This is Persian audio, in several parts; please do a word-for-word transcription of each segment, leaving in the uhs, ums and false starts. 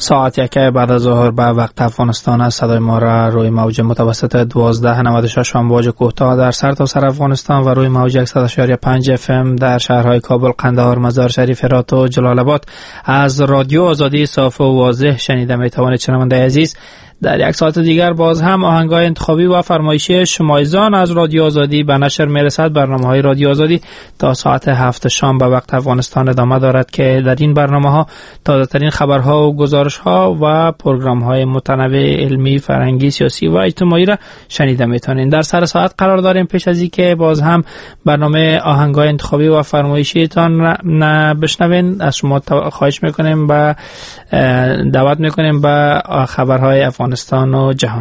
ساعت یک بعد از ظهر به وقت افغانستان است. صدای ما را روی موج متوسط دوازده نود و شش امواج کوتاه در سرتاسر افغانستان و روی موج صد و پنج اف ام در شهرهای کابل، قندهار، مزار شریف، هرات و جلال آباد از رادیو آزادی صاف و واضح شنیده می توانید. شنونده عزیز، در یک ساعت دیگر باز هم آهنگای انتخابی و فرمایشی شمایزان از رادیو آزادی به نشر میرسد. برنامه‌های رادیو آزادی تا ساعت هفت شام به وقت افغانستان ادامه دارد که در این برنامه‌ها تازه‌ترین خبرها و گزارش‌ها و پروگرام‌های متنوع علمی، فرهنگی، سیاسی و اجتماعی را شنیده می‌توانید. در سر ساعت قرار داریم. پیش از اینکه باز هم برنامه آهنگای انتخابی و فرمایشیتان بشنوین، از شما خواهش می‌کنیم و دعوت می‌کنیم به خبرهای افغانستان و جهان.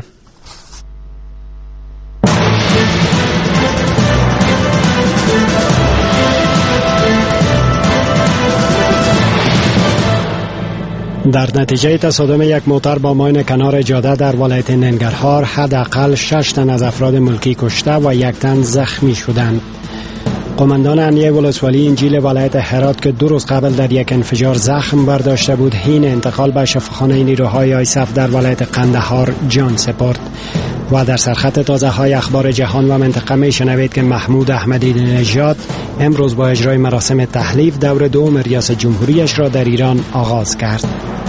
در نتیجه تصادم یک موتر با ماین کنار جاده در ولایت ننگرهار حداقل شش تن از افراد ملکی کشته و یک تن زخمی شدند. قماندان امنیه ولسوالی انجیل ولایت هرات که دو روز قبل در یک انفجار زخم برداشته بود، حین انتقال به شفاخانه نیروهای آیسف در ولایت قندهار جان سپرد. و در سرخط تازه های اخبار جهان و منطقه می شنوید که محمود احمدی نژاد امروز با اجرای مراسم تحلیف دور دوم ریاست جمهوریش را در ایران آغاز کرد.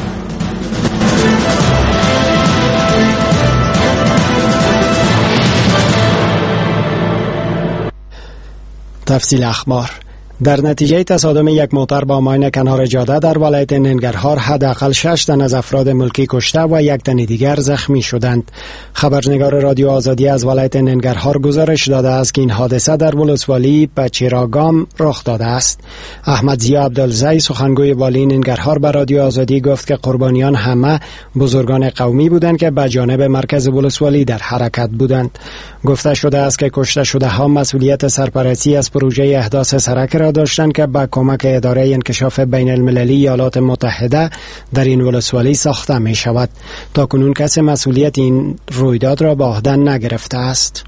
تفصیل اخبار. در نتیجه تصادم یک موتر با ماین کنار جاده در ولایت ننگرهار حداقل شش تن از افراد ملکی کشته و یک تن دیگر زخمی شدند. خبرنگار رادیو آزادی از ولایت ننگرهار گزارش داده است که این حادثه در ولسوالی بچیراگام رخ داده است. احمد ضیا عبدالزی سخنگوی والی ننگرهار به رادیو آزادی گفت که قربانیان همه بزرگان قومی بودند که به جانب مرکز ولسوالی در حرکت بودند. گفته شده است که کشته شده ها مسئولیت سرپرستی از پروژه احداث سرک را داشتند که با کمک اداره انکشاف بین المللی ایالات متحده در این ولسوالی ساخته می شود. تا کنون کسی مسئولیت این رویداد را به عهده نگرفته است.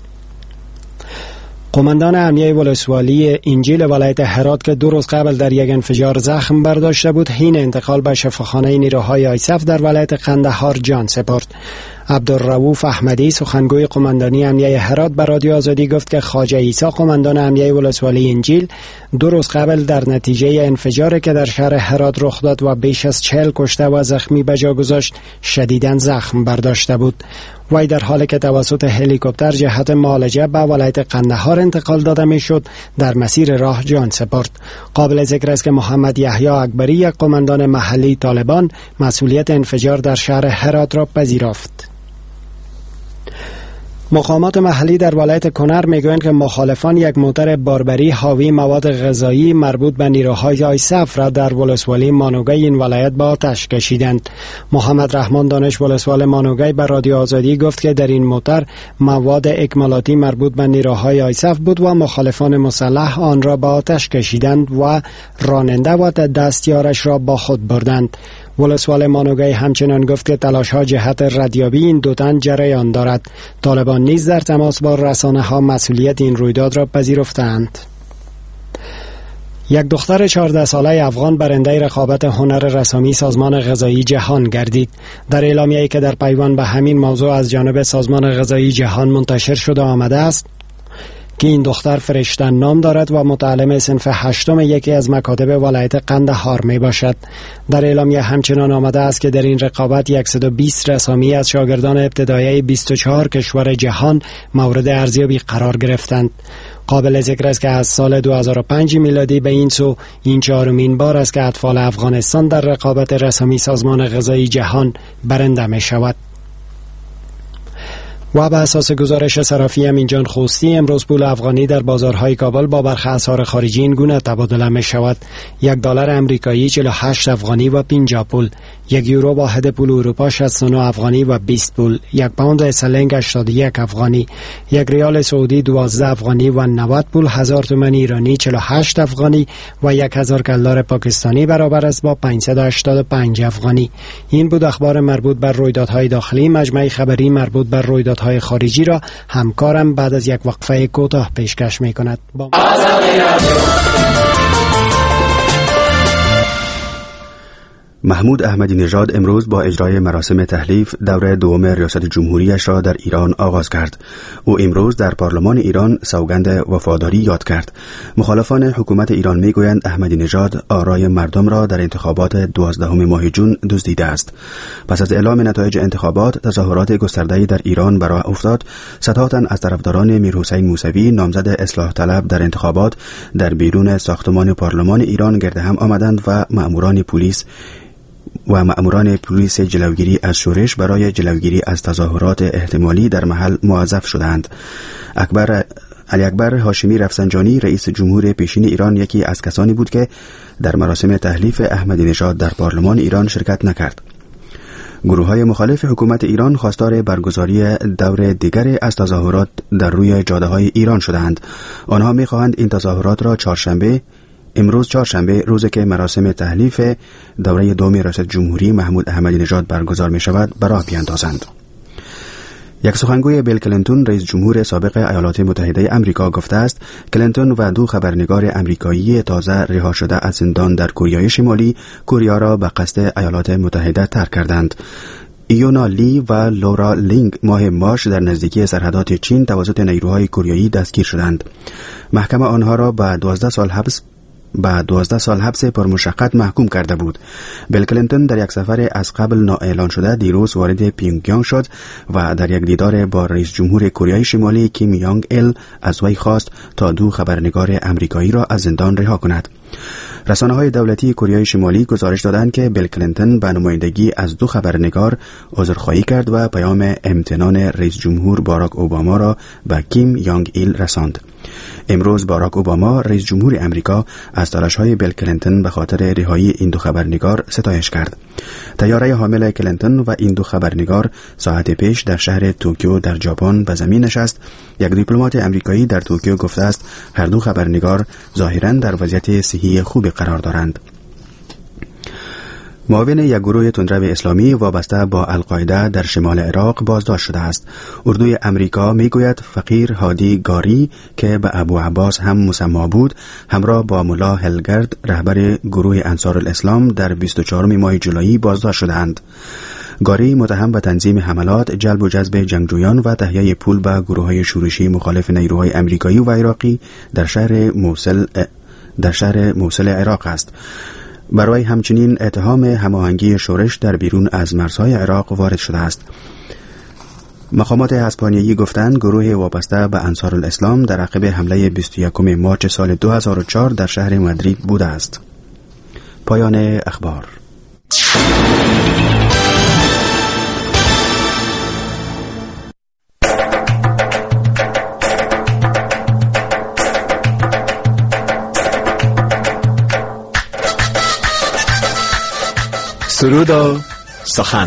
قماندان امنیه ولسوالی انجیل ولایت هرات که دو روز قبل در یک انفجار زخم برداشته بود، حین انتقال به شفاخانه نیروهای آیسف در ولایت قندهار جان سپرد. عبدالرؤوف احمدی سخنگوی قماندانی امنیه هرات به رادیو آزادی گفت که خواجه عیسی قماندان امنیه ولسوالی انجیل دو روز قبل در نتیجه انفجاری که در شهر هرات رخ داد و بیش از چهل کشته و زخمی به جا گذاشت شدیداً زخم برداشته بود. وی در حالی که توسط هلیکوپتر جهت معالجه به ولایت قندهار انتقال داده میشد در مسیر راه جان سپرد. قابل ذکر است که محمد یحیی اکبری یک قماندان محلی طالبان مسئولیت انفجار در شهر هرات را پذیرفت. مقامات محلی در ولایت کنر میگویند که مخالفان یک موتر باربری حاوی مواد غذایی مربوط به نیروهای آیسف را در ولسوالی مانوگی این ولایت به آتش کشیدند. محمد رحمان دانش ولسوال مانوگی به رادیو آزادی گفت که در این موتر مواد اکمالاتی مربوط به نیروهای آیسف بود و مخالفان مسلح آن را به آتش کشیدند و راننده و دستیارش را با خود بردند. ولسوال مانوگی همچنان گفت که تلاش‌ها جهت ردیابی این دو تن جریان دارد. طالبان نیز در تماس با رسانه‌ها مسئولیت این رویداد را پذیرفتند. یک دختر چهارده ساله افغان برنده رقابت هنر رسامی سازمان غذایی جهان گردید. در اعلامیه‌ای که در پیوند به همین موضوع از جانب سازمان غذایی جهان منتشر شده آمده است که این دختر فرشته نام دارد و متعلم صنف هشتم یکی از مکاتب ولایت قندهار می باشد. در اعلامیه همچنان آمده است که در این رقابت صد و بیست رسامی از شاگردان ابتدایی بیست و چهار کشور جهان مورد ارزیابی قرار گرفتند. قابل ذکر است که از سال دو هزار و پنج میلادی به این سو این چهارمین بار است که اطفال افغانستان در رقابت رسامی سازمان غذایی جهان برنده می شود. و به اساس گزارش صرافی امینجان خوستی امروز پول افغانی در بازارهای کابل با برخی اسعار خارجی این گونه تبادله می شود: یک دلار امریکایی چهل و هشت افغانی و پنجاه پول، یک یورو واحد پول اروپا شصت و نه افغانی و بیست پول، یک پوند استرلینگ هشتاد و یک افغانی، یک ریال سعودی دوازده افغانی و نود پول، هزار تومان ایرانی چهل و هشت افغانی و یک هزار کلدار پاکستانی برابر است با پانصد و هشتاد و پنج افغانی. این بود اخبار مربوط بر رویدادهای داخلی. مجمع خبری مربوط بر رویدادهای خارجی را همکارم بعد از یک وقفه کوتاه پیشکش می کند. با محمود احمدی نژاد امروز با اجرای مراسم تحلیف دور دوم ریاست جمهوریش را در ایران آغاز کرد. او امروز در پارلمان ایران سوگند وفاداری یاد کرد. مخالفان حکومت ایران میگویند احمدی نژاد آرای مردم را در انتخابات دوازدهم ماه جون دزدیده است. پس از اعلام نتایج انتخابات، تظاهرات گسترده‌ای در ایران به راه افتاد. صدها تن از طرفداران میرحسین موسوی نامزد اصلاح طلب در انتخابات در بیرون ساختمان پارلمان ایران گرد هم آمدند و مأموران پلیس و مأموران پلیس جلوگیری از شورش برای جلوگیری از تظاهرات احتمالی در محل موظف شدند. اکبر علی اکبر هاشمی رفسنجانی رئیس جمهور پیشین ایران یکی از کسانی بود که در مراسم تحلیف احمدی نژاد در پارلمان ایران شرکت نکرد. گروه‌های مخالف حکومت ایران خواستار برگزاری دور دیگری از تظاهرات در روی جاده‌های ایران شدند. آنها می‌خواهند این تظاهرات را چهارشنبه امروز چهارشنبه، روزی که مراسم تحلیف دوره دوم ریاست جمهوری محمود احمدی نژاد برگزار می شود، برای بیاندازند. یک سخنگوی بیل کلینتون رئیس جمهور سابق ایالات متحده آمریکا گفته است کلینتون و دو خبرنگار آمریکایی تازه رها شده از زندان در کره شمالی کره را به قصد ایالات متحده ترک کردند. ایونا لی و لورا لینگ ماه مارس در نزدیکی سرحدات چین توسط نیروهای کره دستگیر شدند. محکمه آنها را به دوازده سال حبس با دوازده سال حبس پرمشقت محکوم کرده بود. بیل کلینتون در یک سفر از قبل نااعلان شده دیروز وارد پیونگیانگ شد و در یک دیدار با رئیس جمهور کره شمالی کیم یانگ ایل از وی خواست تا دو خبرنگار امریکایی را از زندان رها کند. رسانه‌های دولتی کره شمالی گزارش دادند که بیل کلینتون به نمایندگی از دو خبرنگار عذرخواهی کرد و پیام امتنان رئیس جمهور باراک اوباما را به کیم یانگ ایل رساند. امروز باراک اوباما رئیس جمهور امریکا از تلاش‌های بیل کلینتون به خاطر رهایی این دو خبرنگار ستایش کرد. طیاره حامل کلینتون و این دو خبرنگار ساعت پیش در شهر توکیو در ژاپن به زمین نشست. یک دیپلمات امریکایی در توکیو گفته است هر دو خبرنگار ظاهراً در وضعیت صحی خوبی قرار دارند. معاون یک گروه تندرو اسلامی وابسته با القاعده در شمال عراق بازداشت شده است. اردوی امریکا میگوید فقیر هادی گاری که به ابو عباس هم مسما بود، همراه با ملا هلگرد رهبر گروه انصار الاسلام در بیست و چهارم ماه جولای بازداشت شدند. گاری متهم به تنظیم حملات، جلب و جذب جنگجویان و تهیه پول به گروه‌های شورشی مخالف نیروهای امریکایی و عراقی در شهر موصل در شهر موصل عراق است. برای همچنین اتهام هماهنگی شورش در بیرون از مرزهای عراق وارد شده است. مقامات اسپانیایی گفتند گروه وابسته به انصار الاسلام در عقب حمله بیست و یکم مارس سال دو هزار و چهار در شهر مادرید بوده است. پایان اخبار. سرود و سخن.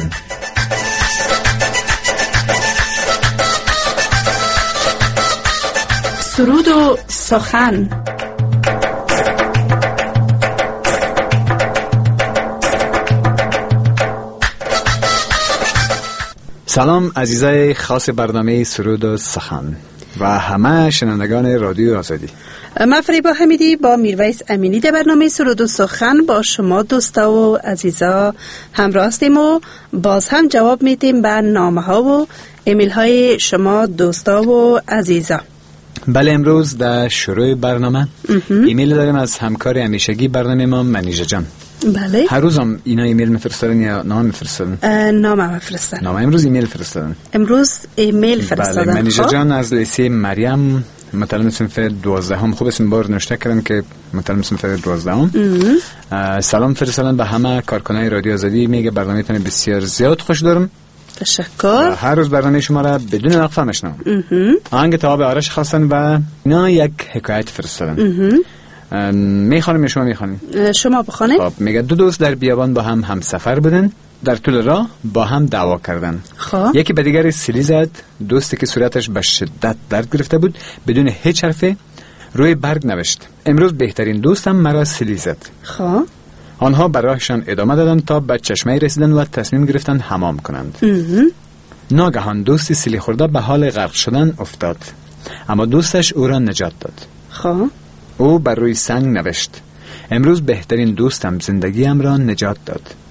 سرود و سخن. سلام عزیزای خاص برنامه سرود و سخن و همه شنوندگان رادیو آزادی. من فریبا حمیدی با میرویس امینی در برنامه سرود و سخن با شما دوستا و عزیزا همراه هستیم و باز هم جواب میدیم به نامه ها و ایمیل های شما دوستا و عزیزا. بله، امروز در شروع برنامه ایمیل داریم از همکار همیشگی برنامه ما منیژه جان. بله. هر روز هم اینا ایمیل میفرستن یا نامه میفرستن؟ نامه میفرستن. نامه امروز ایمیل فرستادن. امروز ایمیل فرستادن. بله، منیژه جان از لیسه مریم متعلم صنف دوازدهم. خوب اسم بار نوشته کردن که متعلم صنف دوازدهم. سلام فرستادن به همه کارکنان رادیو آزادی. میگه برنامه‌تون بسیار زیاد خوش دارم. تشکر. هر روز برنامه شما را بدون وقفه میشنوم. آهنگ تاب آرش خواستن و اینا یک حکایت فرستادن. میخوانم شما میخوانیم؟ شما بخوانید. خب میگه دو دوست در بیابان با هم همسفر بودن. در طول راه با هم دعوا کردن. خب یکی به دیگری سیلی زد. دوستی که صورتش به شدت درد گرفته بود بدون هیچ حرفی روی برگ نوشت: امروز بهترین دوستم مرا سیلی زد. خب آنها به راهشان ادامه دادن تا به چشمه رسیدن و تصمیم گرفتن حمام کنند. ناگهان دوستی سیلی خورده به حال غرق شدن افتاد، اما دوستش او را نجات داد. خب او بر روی سنگ نوشت: امروز بهترین دوستم زندگیم را نجات داد.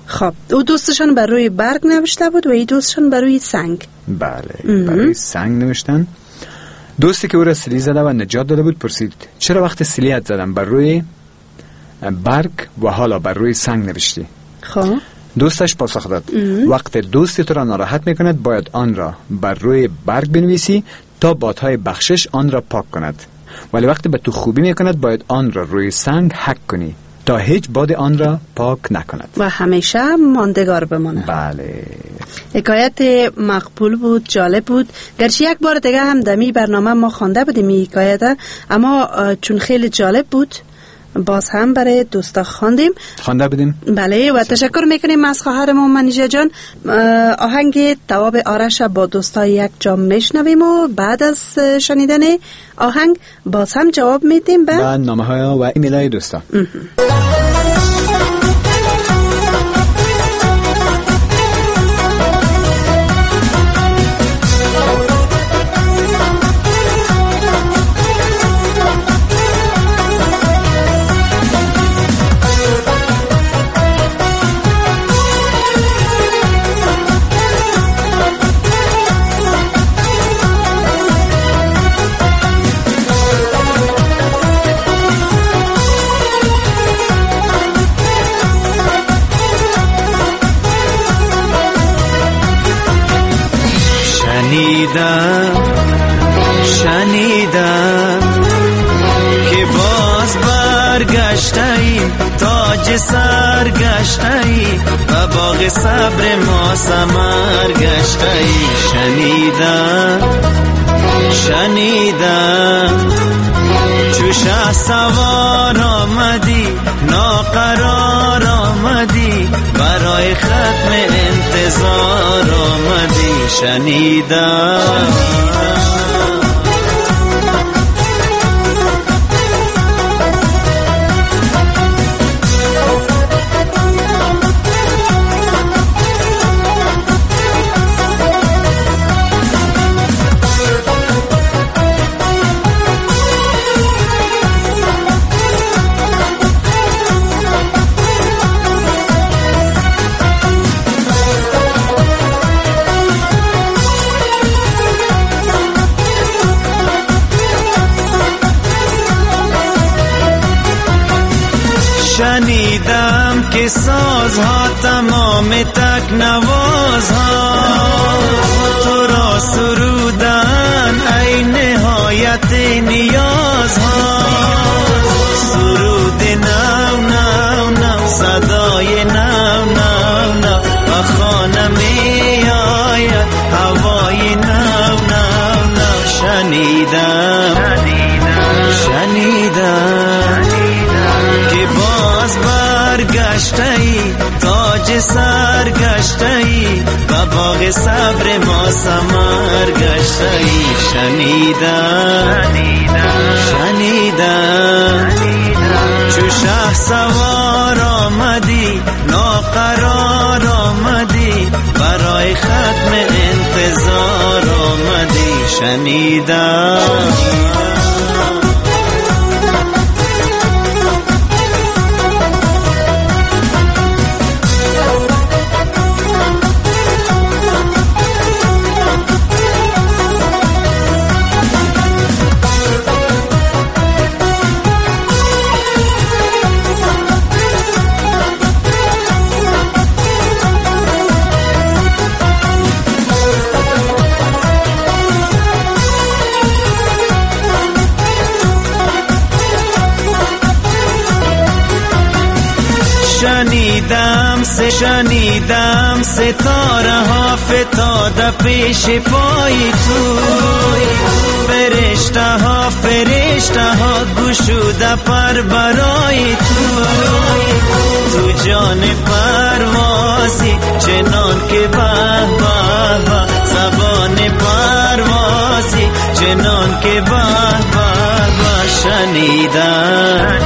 خب او دوستشان بر روی برگ نوشته بود و این دوستشان بر روی سنگ. بله برای سنگ نوشتن. دوستی که او را سیلی زده و نجات داده بود پرسید چرا وقت سیلیت زدم بر روی برگ و حالا بر روی سنگ نوشتی؟ خب دوستش پاسخ داد وقت دوستی تو را ناراحت میکند باید آن را بر روی برگ بنویسی تا بادهای بخشش آن را پاک کند، ولی وقتی به تو خوبی میکند باید آن را روی سنگ حک کنی تا هیچ باد آن را پاک نکند و همیشه ماندگار بماند. بله. حکایت مقبول بود، جالب بود. گرچه یک بار دیگه هم دمی برنامه ما خوانده بودیم این حکایت، اما چون خیلی جالب بود باز هم برای دوستا خواندیم خوانده بودیم. بله و تشکر میکنیم از خواهرمون منیژه جان. آهنگ تواب آرش با دوستا یک جام میشنویم و بعد از شنیدن آهنگ باز هم جواب میدیم به نامه ها و ایمیل های دوستا. شنیدم شنیدم که باز برگشته‌ای تاج سرگشته‌ای و باغ صبر ما ثمر گشته‌ای. شنیدم شنیدم چو شه سوار آمدی ناقرار آمدی برای ختم انتظار آمدی. شنیدم شنیدم که سازها تمام تک نوازها تو را سرودن ای نهایت نیازها. سرود نو نو نو صدای نو نو نو و خانه می آید هوای نو نو نو. شنیدم شنیدم که باز برگشته‌ای تاج سرگشته‌ای و باغ صبر ما ثمر گشته‌ای. شنیدم شنیدم چو شه سوار آمدی ناقرار آمدی برای ختم انتظار آمدی. شنیدم شنیدم سه شنیدم ستاره ها فتاده پیش پای تو، فرشته ها فرشته ها گشوده پر برای تو. تو جان پروازی چنان که به به به، زبان پروازی چنان که به به به. شنیدم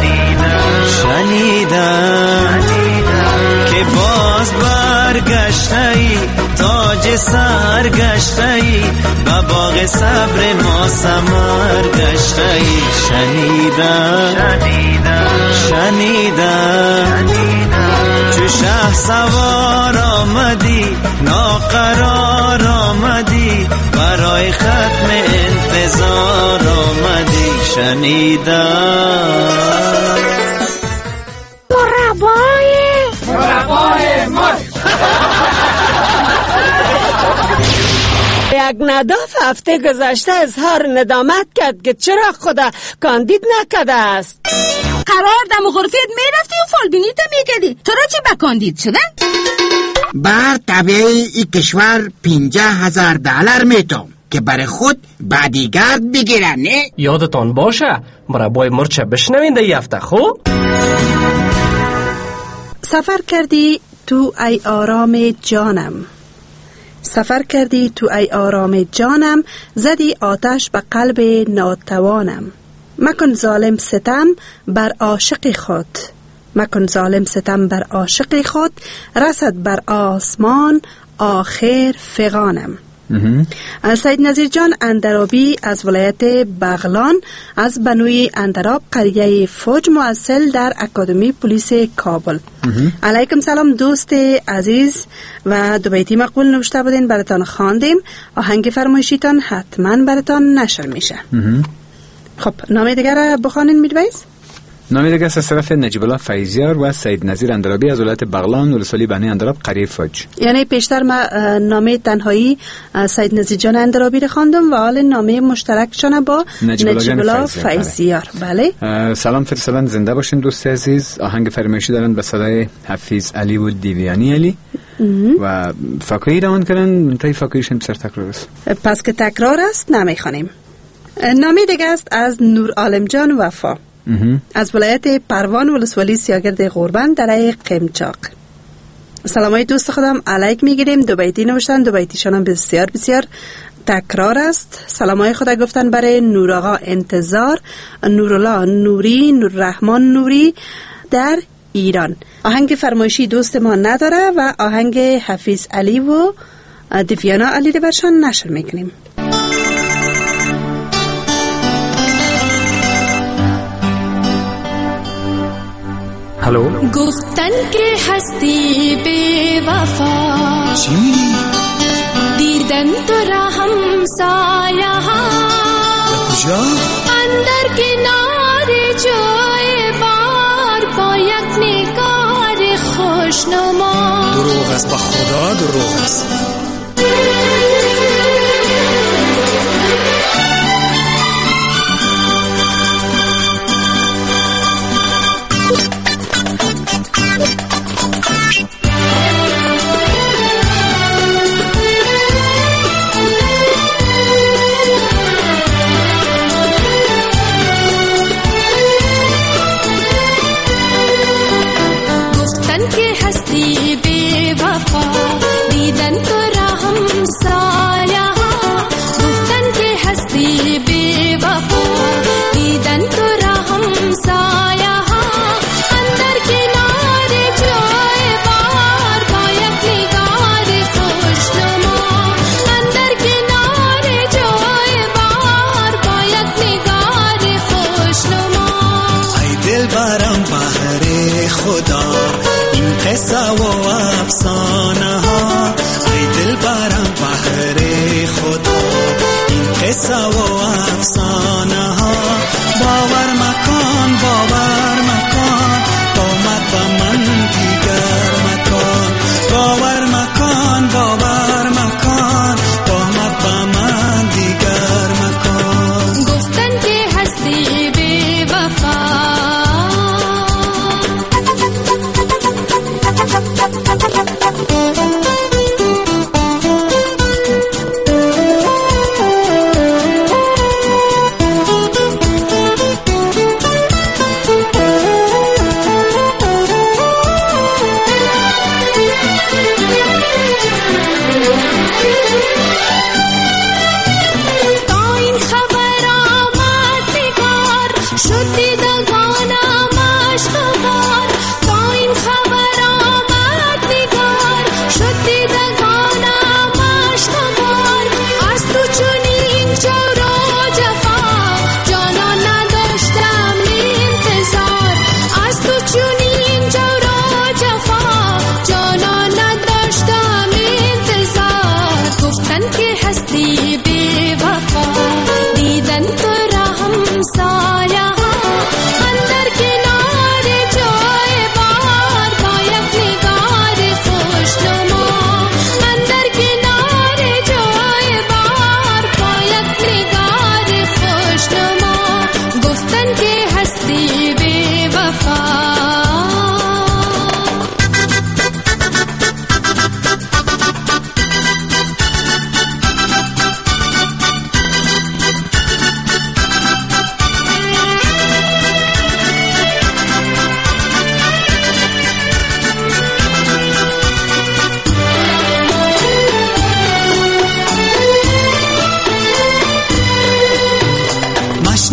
شنیدم که باز برگشته‌ای تاج باغ سر گشته‌ای و باغ صبر ما ثمر گشته‌ای. شنیدم شنیدم چو شه سوار آمدی ناقرار آمدی برای ختم انتظار آمدی. شنیدم مربای مربای ما یک نداف هفته گذشته اظهار ندامت کرد که چرا خدا کاندید نکده است. قرار دم و غرفت میرفتی و فالبینیت میکردی، تو را چی به کاندید شدن؟ بر طبیعی ای کشور پینجه هزار دلار میتم که برای خود بادیگارد بگیرن. نه یادتان باشه مربای مرچه بشنوین ده یفته. خوب سفر کردی تو ای آرام جانم، سفر کردی تو ای آرام جانم، زدی آتش به قلب ناتوانم. مکن ظالم ستم بر عاشق خود، مکن ظالم ستم بر عاشق خود، رسد بر آسمان آخر فغانم. سید نظیر جان اندرابی از ولایت بغلان از بنوی اندراب قریه فوج مؤصل در اکادمی پلیس کابل. علیکم سلام دوست عزیز و دو بیتی مقبول نوشته بودین براتان خواندیم. آهنگ فرمایشیتان حتما براتان نشر میشه. خب نام دیگر بخوانین میرویس. نام دیگر از طرف نجیب الله فیضیار و سید نظیر اندرابی از ولایت بغلان ولسوالی بنی اندراب قریه فوج. یعنی پیشتر ما نام تنهایی سید نظیر جان اندرابی رو خواندم و حال نام مشترکشان با نجیب الله فیضیار. بله. سلام فرسلان، زنده باشین دوست عزیز. آهنگ فرمایشی دارن به صدای حفیظ علی و دیویانی علی و فاکهی روان کردن. منتهی فاکهیشن بسر تکرار است. پس که تکرار است نمیخوانیم. نامی دیگه است از نور عالم جان وفا از ولایت پروان ولسوالی سیاگرد غوربند در قمچاق. سلامای دوست خودم علیک میگیریم. دو بیتی نوشتن، دو بیتیشان هم بسیار بسیار تکرار است. سلامای خدا گفتن برای نور آقا انتظار، نورالله نوری، نور رحمان نوری در ایران. آهنگ فرمایشی دوست ما نداره و آهنگ حفیظ علی و دیویانا علی رو برشان نشر میکنیم. هلو. گفتن که هستی بے وفا، چی؟ دیدن تو را همسایه ها، کجا؟ اندر کنار جای بار با یک نگار خوشنما. دروغ است، با خدا دروغ است. گفتن که هستی بے وفا، دیدن تو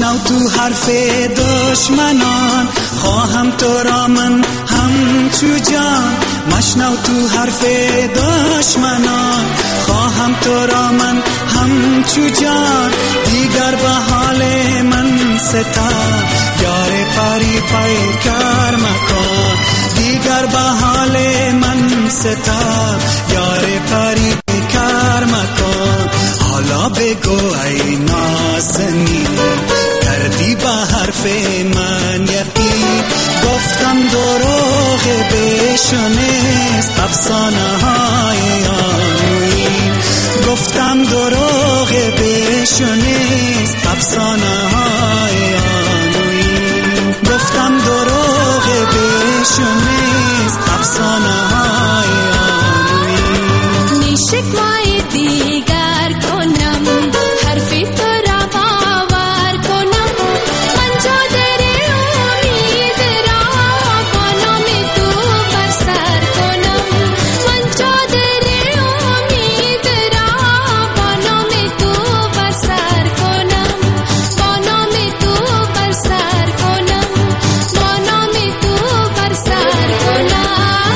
مشنو تو حرف دشمنان، خواهم تو را من همچو جان. مشنو تو حرف دشمنان، خواهم تو را من همچو جان. دیگر به حال من ستم، یار پری پیکر مکن. دیگر به حال من ستم، یار پری پیکر مکن. حالا بگو ای نازنین، کردی به حرف من یقین. گفتم دروغ بشنست افسانه های آنوین. گفتم دروغ بشنست افسانه های آنوین. گفتم دروغ بشنست افسانه های آنوین. نیشکمای دیگر کنم، حرفی تو را باور کنم. من چادر امید را با نام تو بر سر کنم. من چادر امید را با نام تو بر سر کنم. با نام تو بر سر کنم. با نام تو بر سر کنم.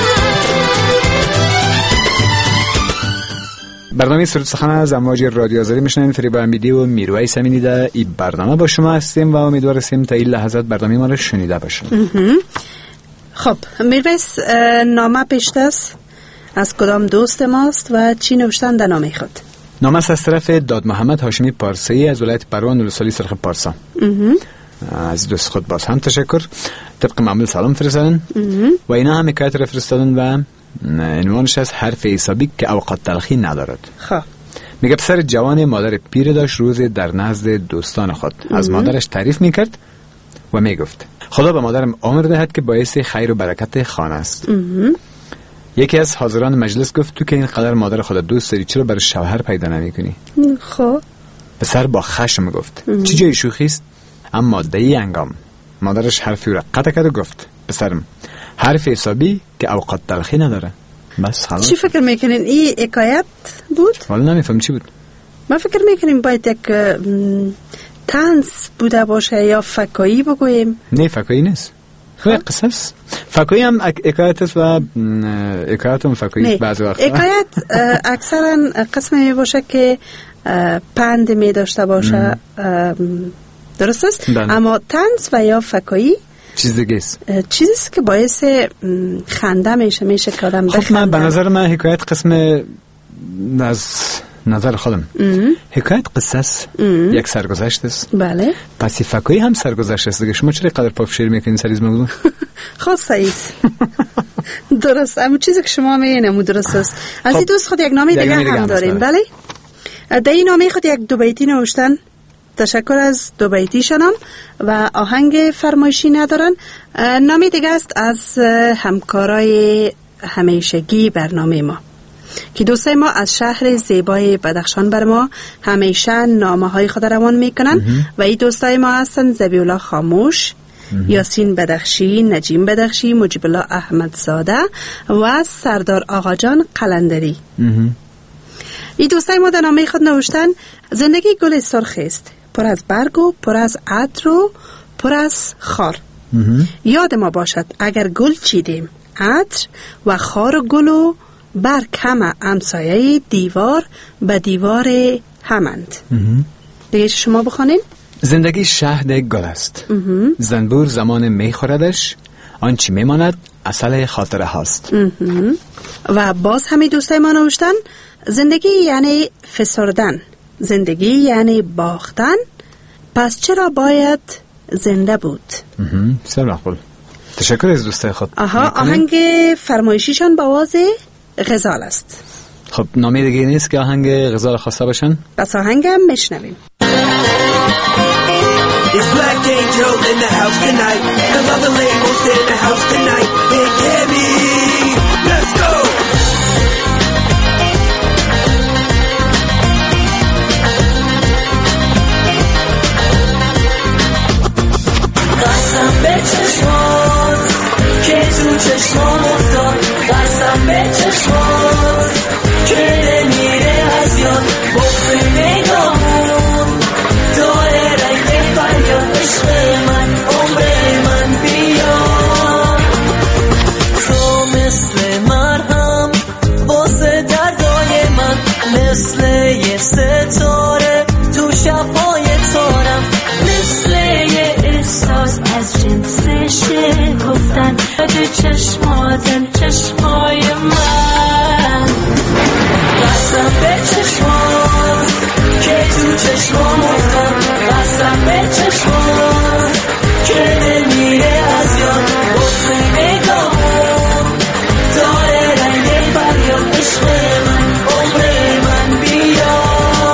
برنامه سرود سخن از امواج رادیو آزادی میشنوید. فریبا امیدی و میرویس امینی در این برنامه با شما هستیم و امیدوار هستیم تا این لحظات برنامه ما رو شنیده باشیم. خب میرویس، نامه پیشتست از کدام دوست ماست و چی نوشتن در نامه خود؟ نامه است از طرف داد محمد هاشمی پارسی از ولایت پروان ولسوالی سرخ پارسا. از دوست خود باز هم تشکر. طبق معمول سلام فرستادن و اینا هم حکایت را فرستادن و عنوانش از حرف حسابی که اوقات تلخی ندارد. خب میگه پسر جوان مادر پیر داشت، روز در نزد دوستان خود از مادرش تعریف میکرد و میگفت خدا به مادرم عمر دهد که باعث خیر و برکت خانه است. یکی از حاضران مجلس گفت تو که این قدر مادر خدا دوست داری چرا برای شوهر پیدا نمیکنی؟ خب پسر با خشم گفت چی جای شوخی است؟ اما دهی انگام مادرش حرفی را قطع کرد و گفت پسرم حرف حسابی که اوقات تلخی نداره. بس خلاص. چی فکر میکنین این حکایت بود؟ والا نمیفهم چی بود. من فکر میکنیم باید یک طنز بوده باشه یا فکایی بگوییم. نه فکایی نیست. خب قصص فکایی هم حکایت است و حکایت هم فکایی بعضی وقتا. حکایت اکثرا قسمی می باشه که پند می داشته باشه، درست است؟ اما طنز و یا فکایی چیز دیگه است. چیزی است که باعث خنده میشه میشه که آدم بخنده. خب من به نظر من حکایت قسم از نظر خودم حکایت قصص یک سرگذشت است. بله. پس فکایی هم سرگذشت است دیگه. شما چرا قدر پافشاری میکنین سر از موضوع؟ خب صحیح درست. اما چیزی که شما میگین همون درست است. از این دوست خود یک نامه دیگه هم, هم داریم. بله. در این نامه خود یک دو بیتی نوشتن. تشکر از دو بیتیشانم و آهنگ فرمایشی ندارن. نامه دیگه است از همکارای همیشگی برنامه ما که دوستای ما از شهر زیبای بدخشان بر ما همیشه نامه های خود روان میکنن و این دوستای ما هستن زبیولا خاموش، یاسین بدخشی، نجیم بدخشی، مجیب الله احمدزاده و سردار آقا جان قلندری. این دوستای ما در نامه خود نوشتن زندگی گل سرخ است، پر از برگ و پر از عطر و پر از خار. یاد ما باشد اگر گل چیدیم عطر و خار و گل و برگ همه همسایه دیوار به دیوار همند. دیگه شما بخوانین. زندگی شهد گل است، زنبور زمان می خوردش، آنچه میماند اصل خاطره هاست. و باز همین دوستای ما نوشتن زندگی یعنی فسردن، زندگی یعنی باختن، پس چرا باید زنده بود؟ بسیار مقبول. تشکر از دوستای خود. آها، آهنگ فرمایشیشان با آواز غزال است. خب نامه دیگه نیست که آهنگ غزال خواسته باشن؟ پس آهنگ هم میشنویم. It's Black Angel in the house tonight. The other labels in the house tonight. Hey, Gabby, let's go. قسم به چشمات که تو چشمام افتاد، قسم به چشمات که نمیره از یاد، بغض نگاهون داره رنگ فریاد. دردای من مثل یه ستاره تو شبهای تارم، مثل یه احساس از جنس شکفتن تو چشماتن چشمای من. قسم به چشمان که تو چشمان افتن، قسم به چشمان که نمیره از یاد، بطر نگاهم داره رنگ فریاد. عشق من عمر من بیا.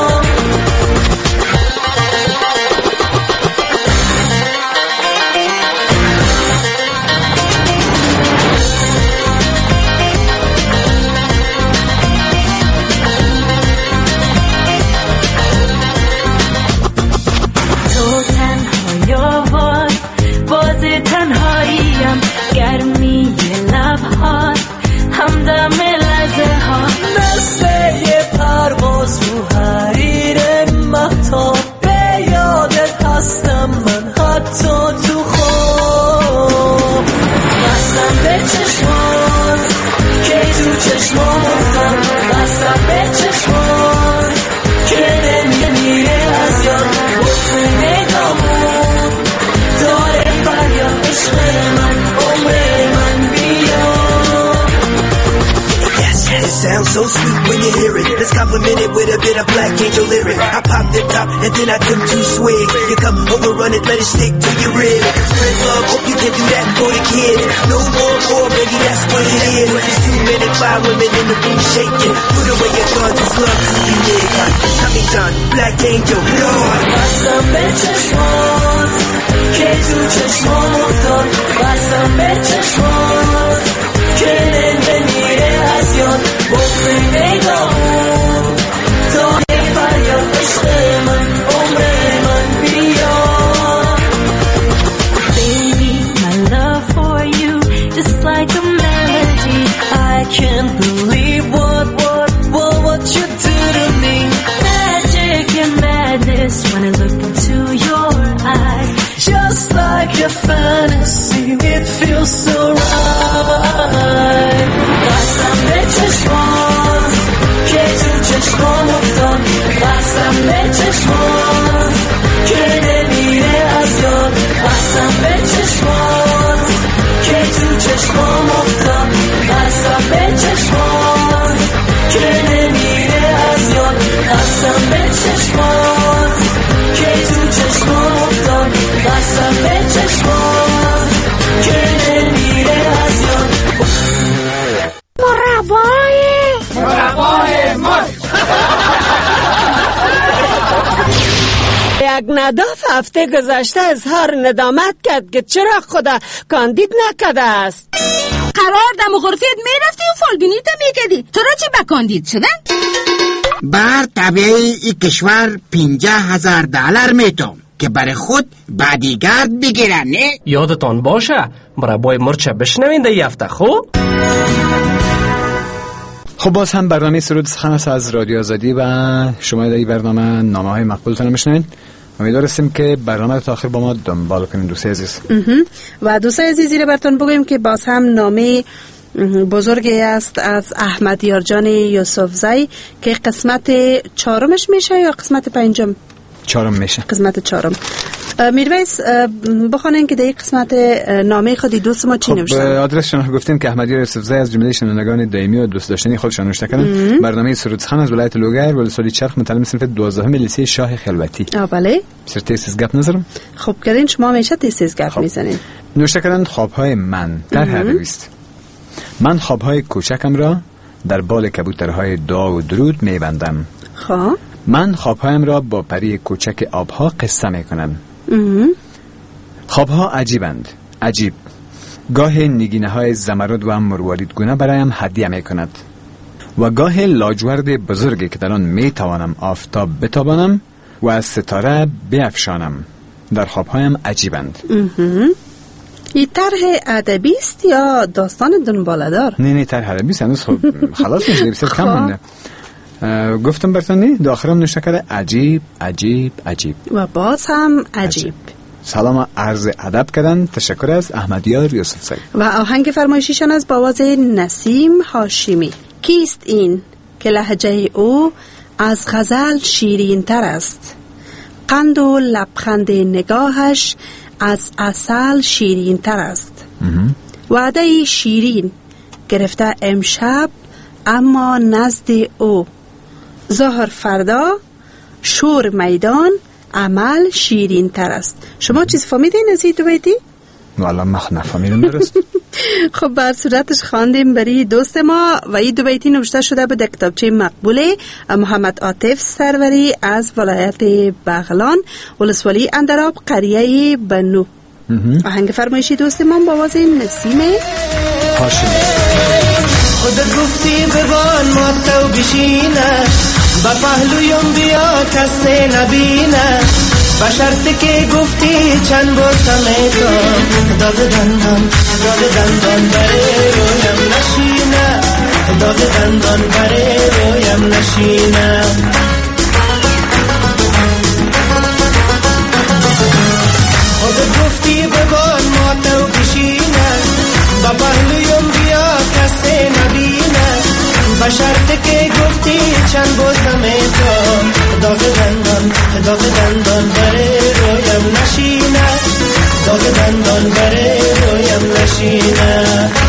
تنهاییم گرمی لبهات همدم لحظه ها، مثل یه پرواز رو حریر مهتاب. به یادت هستم من حتی تو خواب. قسم به چشمان که تو چشمان افتم، قسم به چشمان که نمیره از یاد، بطر نگاهم داره فریاد. عشق من عمر من بیا. It sounds so sweet when you hear it. Let's compliment it with a bit of Black Angel lyric. I pop the top and then I took two swigs. You come over, run it, let it stick to your ribs. Spread love, hope you can do that for the kids. No more war, baby, that's what it is. There's two men and five women in the room shaking. Put away your guns, it's love to you, nigga. Tommy John, Black Angel, Lord. قسم به چشمان که تو چشمان افتاد، قسم به چشمان که نمیره از یاد، بطر نگاهم داره فریاد. عشق من عمر من بیا. Baby, my love for you just like a melody. I can't believe what, what, what, what you do to me. Magic and madness when I look into your eyes. Just like a fantasy, it feels so right. قسم به چشمان که تو چشمان افتاد، قسم به چشمان که نمیره از یاد، قسم به چشمان که تو چشمان افتاد، قسم به چشمان که نمیره از یاد، قسم به چشمان که تو چشمان افتاد، قسم به چشمان که نمیره از یاد. مربای مربای ماست. یک نداف هفته گذشته اظهار ندامت کرد که چرا خدا کاندید نکده است. قرار دم غرفت میرفتی و فالبینیت میکردی، تو را چی به کاندید شدن؟ بر طبیعی ای کشور پینجه هزار دلار میتم که برای خود بادیگارد بگیرن. نه یادتان باشه مربای مرچه بشنوین در یفته. خوب خب باز هم برنامه سرود سخن است از رادیو آزادی و شما در این برنامه نامه های مقبولتان رو میشنوین. امیدوار هستیم که برنامه رو تا آخر با ما دنبال کنین دوستای عزیز. و دوستای عزیزی رو براتون بگویم که باز هم نامه بزرگی است از احمد یارجان یوسفزی که قسمت چهارمش میشه یا قسمت پنجم؟ چهارم میشه. قسمت چهارم. میرویس بخونین که در این قسمت نامه خودی دوست ما چی نوشتن؟ خب آدرسشون رو گفتیم که احمد یوسفزی از جمله شنوندگان دائمی و دوست داشتنی خودشون نوشته کردن. برنامه سرود سخن از ولایت لوگر ولسوالی چرخ متعلم صنف دوازدهم لیسه شاه خلوتی. آ بله. سر تیسیز گپ نظرم. خب کردین شما همیشه تیسیز گپ خب. میزنین. نوشته کردن خوابهای من در هرویست. من خوابهای کوچکم را در بال کبوترهای دعا و درود میبندم. خب من خوابهایم را با پری کوچک آبها قصه میکنم. خوابها عجیبند، عجیب. گاه نگینه های زمرد و مروارید گونه برایم هدیه میکند و گاه لاجورد بزرگی که در آن میتوانم آفتاب بتابانم و از ستاره بیفشانم. در خوابهایم عجیبند. این طرح ادبی است یا داستان دنباله‌دار؟ نه نه طرح ادبی است. هنوز خب خلاص میشه، بسیار کم مونده. گفتم براتون نه داخلم نوشته کرده عجیب عجیب عجیب و باز هم عجیب, عجیب. سلام عرض ادب کردن. تشکر از احمدیار یوسفزی. و آهنگ فرمایشیشان از با آواز نسیم هاشمی. کیست این؟ که لهجه او از غزل شیرین تر است. قند و لبخند نگاهش از عسل شیرین تر است. وعده شیرین گرفته امشب اما نزد او، ظهر فردا شور میدان عمل شیرین تر است. شما چیز فهمیدین از این دو بیتی؟ والا من نفهمیدم درست. خب بر صورتش خواندیم برای دوست ما و این دو بیتی نوشته شده به کتابچه مقبوله محمد عاطف سروری از ولایت بغلان، ولسوالی اندراب، قریه بنو. آهنگ فرمایشی دوست ما با آواز نسیم هاشمی. خودت گفتی ببان ما تو بشینه، با پهلویم بیا کسی نبینه، با شرطی که گفتی چند بوسم تو، داغ دندان داغ دندان بره رویم نشینه، داغ دندان بره رویم نشینه. خودت گفتی ببان ما تو بشینه، با پهلویم بیا کسی نبینه، با شرطی که گفتی چند بوسم تو، داغ دندان داغ دندان بره رویم نشینه، داغ دندان بره رویم نشینه.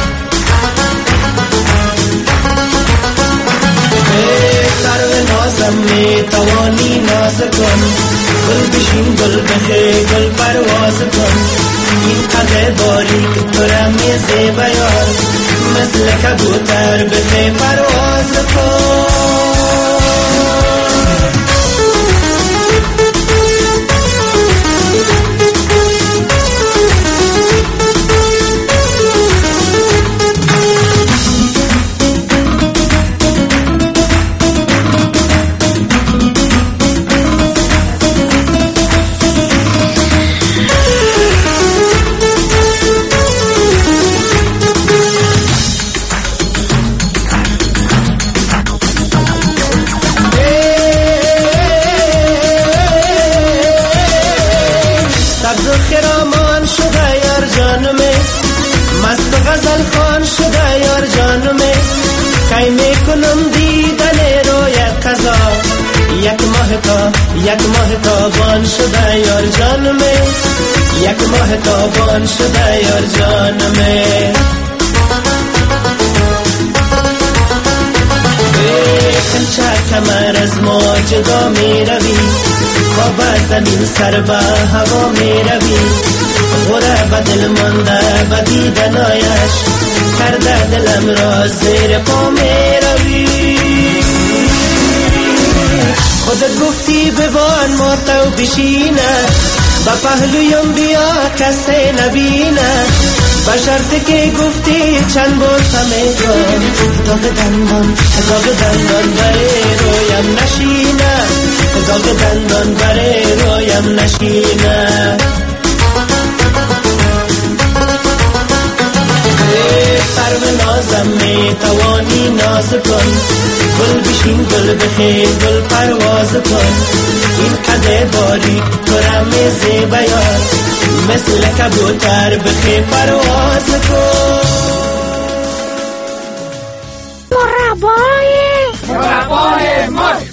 سرو نازم می توانی ناز کن، گل بشین گل بخی گل پرواز کن، این قدر باریک تو را می زیبایار، مثل کبوتر بخی پرواز کن. یک ماه تابان شده یار جانمه، یک ماه تابان شده یار جانمه. کنچه کمر از ما جدا می روی، خواب زمین سر به هوا می روی، غره بدل مانده بدیدن آیش، کرده دلم را زیر پا می روی. خودت گفتی ببان ما تو بشینه، با پهلویم بیا کسی نبینه، با شرطی که گفتی چند بوسم تو، داغ دندان داغ دندان بره رویم نشینه، داغ دندان بره رویم نشینه. سرو نازم می توانی ناز کن، گل بشین گل بخیر گل پرواز کن، این قدر باری تو را می زیبایار، مثل کبوتر بخیر پرواز کن. مربای مربای ماست.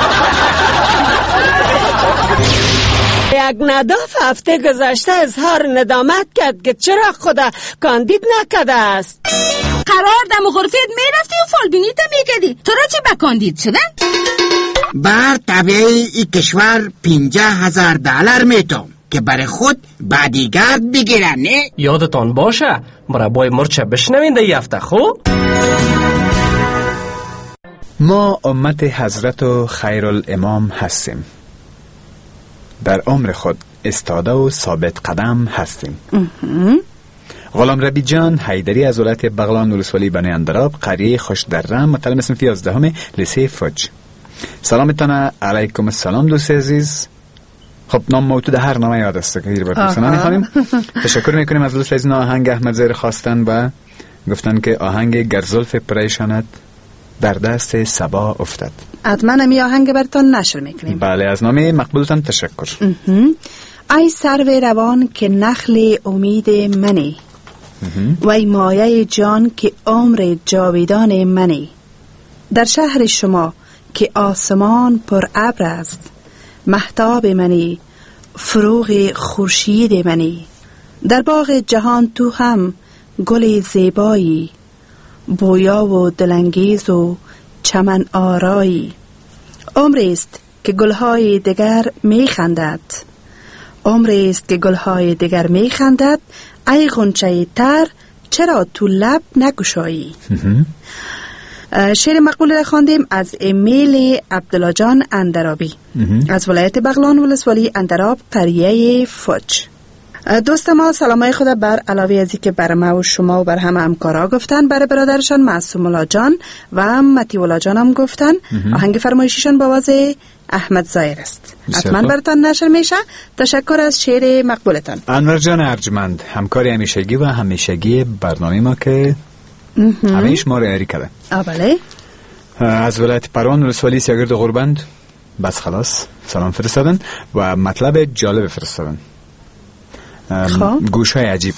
یک نداف هفته گذشته اظهار ندامت کرد که چرا خدا کاندید نکده است. قرار دم غرفت میرفتی و فالبینیت میکردی، تو را چه به کاندید شدن؟ بر طبیعی ای کشور پینجه هزار دلار میتم که برای خود بادیگارد بگیرن. نه یادتان باشه مربای مرچه بشنوین ده یفته. خوب ما امت حضرت و خیرالامام هستیم، در عمر خود استاده و ثابت قدم هستیم. غلام ربی جان حیدری از ولایت بغلان، ولسوالی بنی اندراب، قریه خوش درم، مطالب صنف یازدهم لیسه فوج. سلامتان علیکم السلام دوست عزیز. خب نام موجود هر نامه یاد است که بر دوستان خانم. تشکر میکنیم از دوست عزیز آهنگ احمد زیر خواستن و گفتن که آهنگ گرزلف پریشانت در دست سبا افتاد. حتما می آهنگ برتان نشر میکنیم. بله از نام مقبولتان تشکر. ای سرو روان که نخل امید منی، وای مایه جان که عمر جاویدان منی، در شهر شما که آسمان پر ابر است، مهتاب منی، فروغ خورشید منی. در باغ جهان تو هم گل زیبایی، بویا و دلانگیز و چمن آرایی. عمری است که گلهای دیگر می خندد، عمری است که گلهای دیگر می خندد. ای غنچه تر چرا تو لب نگشایی؟ شعر مقبول را خواندیم از امیل عبدالله جان اندرابی از ولایت بغلان ولسوالی اندراب قریه فوج. دوست ما سلامای خود بر علاوه از که بر ما و شما و بر همه همکارا گفتن، برای برادرشان معصوم الله جان و متی الله جان هم گفتن. آهنگ فرمایشیشان با آواز احمد ظاهر است. حتما براتان نشر میشه. تشکر از شعر مقبولتان. انور جان ارجمند، همکار همیشگی و همیشگی برنامه ما که همیش ما رو یاری کرده. بله. از ولایت پروان ولسوالی سیاگرد غربند بس خلاص سلام فرستادن و مطلب جالب فرستادن. گوش های عجیب.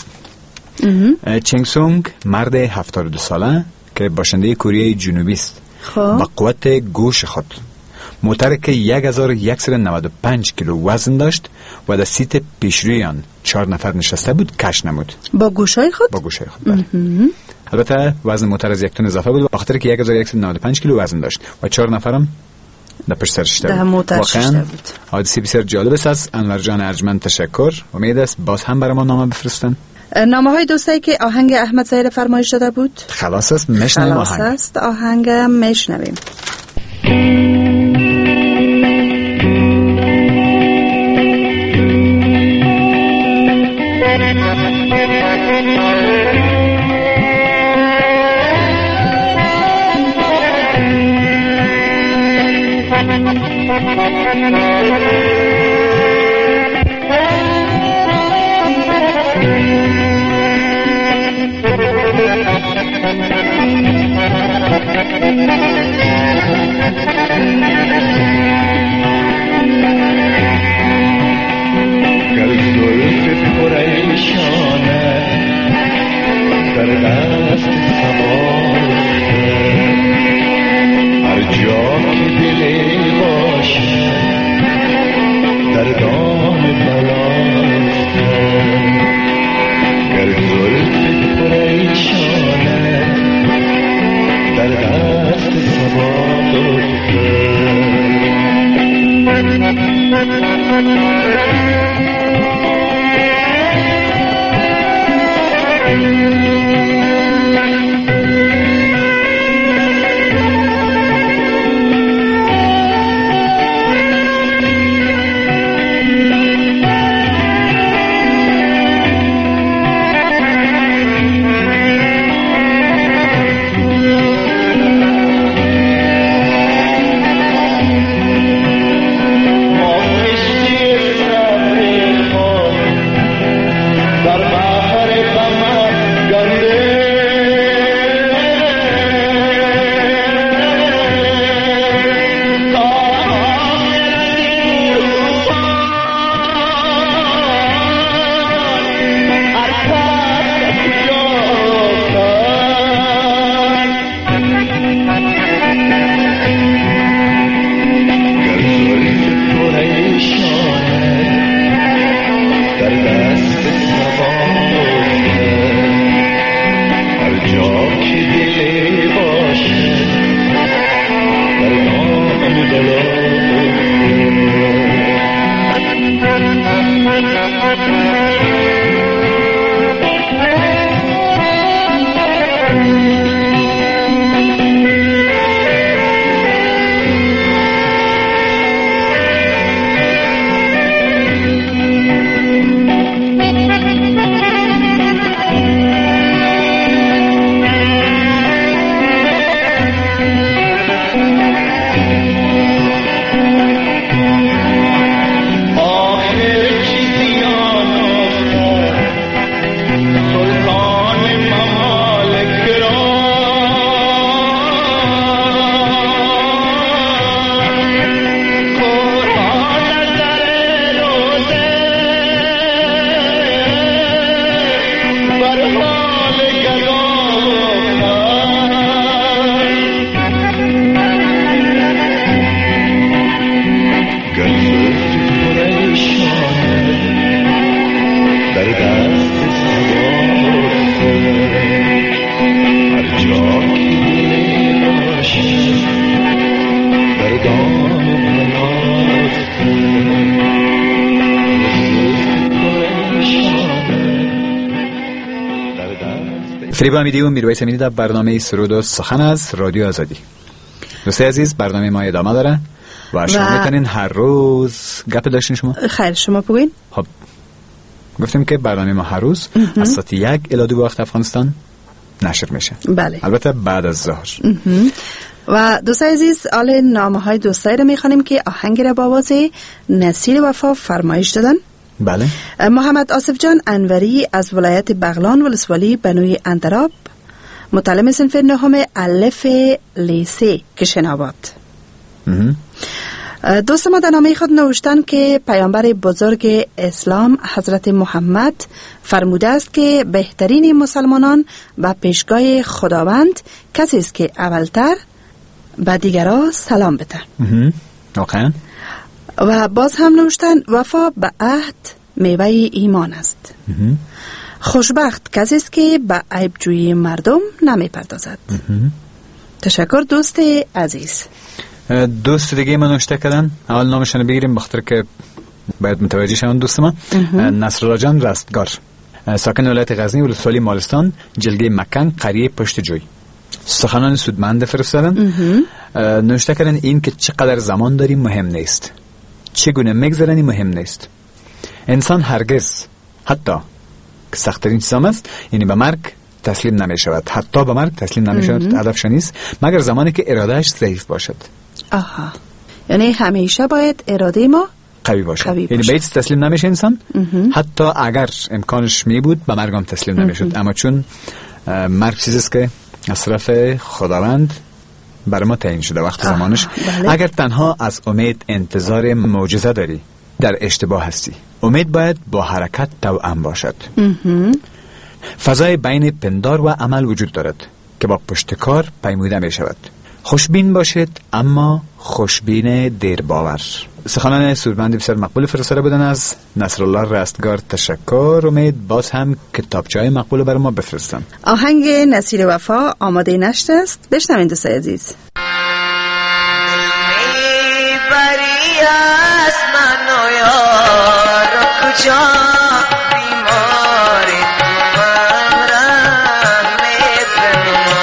چنگ سونگ مرد هفتاد و دو ساله که باشنده کره جنوبی است، با قوت گوش خود موتر که یک هزار و صد و نود و پنج کیلو وزن داشت و در سیت پیشروی آن چهار نفر نشسته بود کش نمود. با گوشای خود؟ با گوشای خود بله. البته وزن موتر از یک تن اضافه بود، بخاطر که یک هزار و صد و نود و پنج کیلو وزن داشت و چهار نفرم در پشت سرش بود. واقعا حادثه بسیار جالب است. از انور جان ارجمند تشکر. امید است باز هم برای ما نامه بفرستن. نامه های دوستایی که آهنگ احمد ظاهر فرمایش داده بود خلاص است، میشنویم آهنگ. خلاص است، آهنگم میشنویم. در بحر غمت گنده فریبا امیدی و میرویس امینی در برنامه سرود و سخن از رادیو آزادی. دوستای عزیز، برنامه ما ادامه داره و شما میتونین هر روز گپ داشتین. شما خیر، شما بگوین. خب گفتیم که برنامه ما هر روز از ساعت یک الی دو وقت افغانستان نشر میشه. بله. البته بعد از ظهر. و دوستای عزیز، حال نامه های دوستایی رو میخوانیم که آهنگ را با آواز نصیر وفا فرمایش دادن. بله. محمد آصف جان انوری از ولایت بغلان ولسوالی بنوی اندراب، متعلم صنف نهم الف لیسه کشناباد. دوست ما در نامه خود نوشتن که پیامبر بزرگ اسلام حضرت محمد فرموده است که بهترین مسلمانان و پیشگاه خداوند کسی است که اولتر به دیگران سلام بده. واقعا. و باز هم نوشتن وفا به عهد میوه ایمان است. خوشبخت کسی است که به عیب جویی مردم نمی پردازد. تشکر دوست عزیز. دوست دیگه من نوشته کردن، اول نامشون بگیریم بخاطر که باید متوجه شون. دوست ما نصرالله جان رستگار، ساکن ولایت غزنی ولسوالی مالستان، جلگه مکن، قریه پشت جوی. سخنان سودمند فرستادن. نوشته کردن این که چقدر زمان داریم مهم نیست، چگونه میگذرانی مهم نیست. انسان هرگز حتی که سخت‌ترین چیزام است، یعنی به مرگ تسلیم نمی شود. حتی به مرگ تسلیم نمی شود، هدفش نیست مگر زمانی که ارادهش ضعیف باشد. آها، یعنی همیشه باید اراده ما قوی باشد. قوی یعنی به هیچ تسلیم نمیشه انسان. حتی اگر امکانش می بود به مرگ هم تسلیم نمیشد. اما چون مرگ چیزی است که از طرف خداوند برای ما تعیین شده وقت زمانش. بله. اگر تنها از امید انتظار معجزه داری در اشتباه هستی. امید باید با حرکت توأم باشد. فضای بین پندار و عمل وجود دارد که با پشتکار پیموده می شود. خوشبین باشید اما خوشبین دیر باور. سخنان سودمند بسیار مقبول فرستاده بودن از نصرالله رستگار. تشکر. امید باز هم کتابچه‌های مقبول برای ما بفرستن. آهنگ نصیر وفا آماده نشته است، بشنوین دوستای عزیز. بری از من و یار کجا بیماری من رحم بنما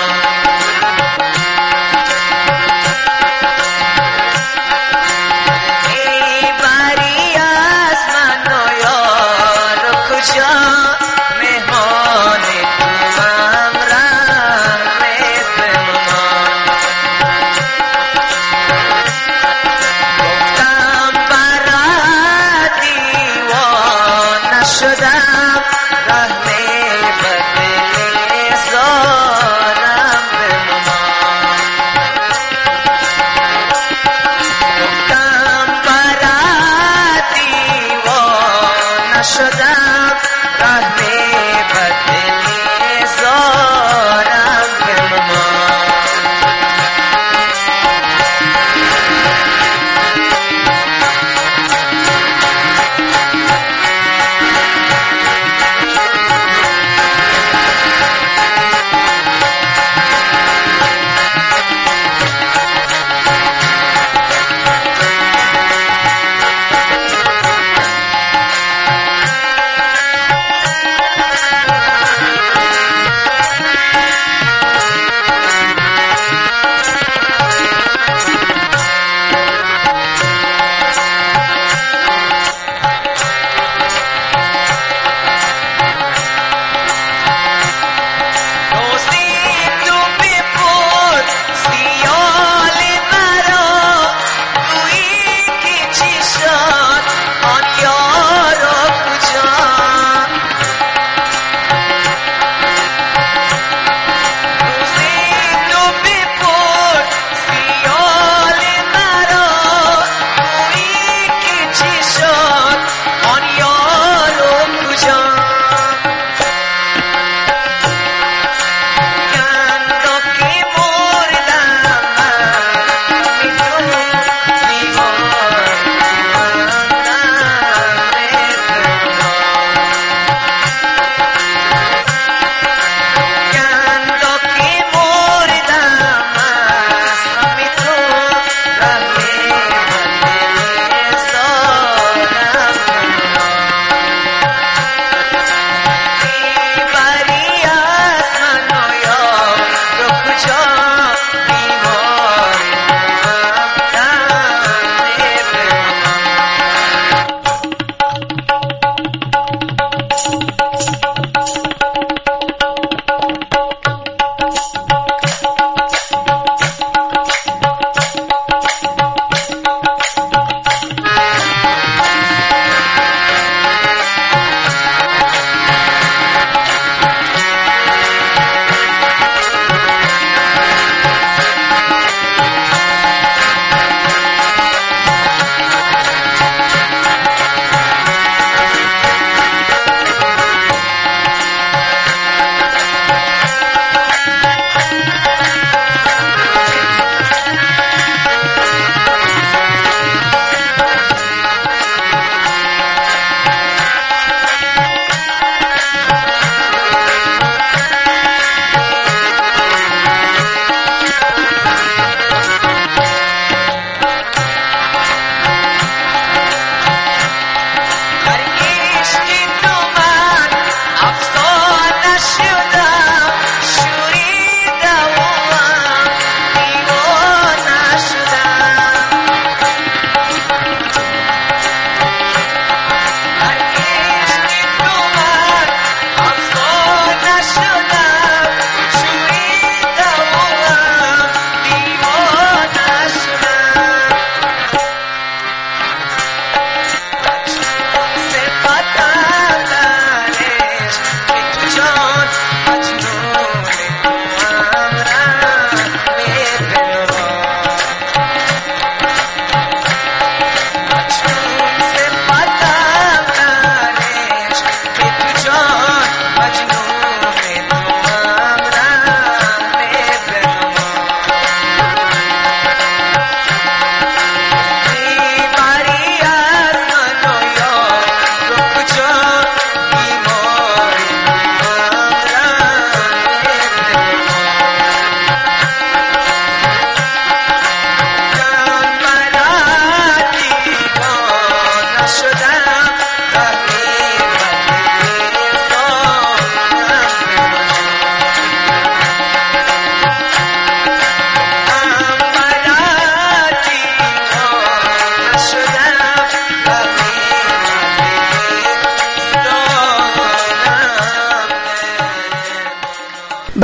ای بری از من و یار کجا مهمانی من رحم بنما شده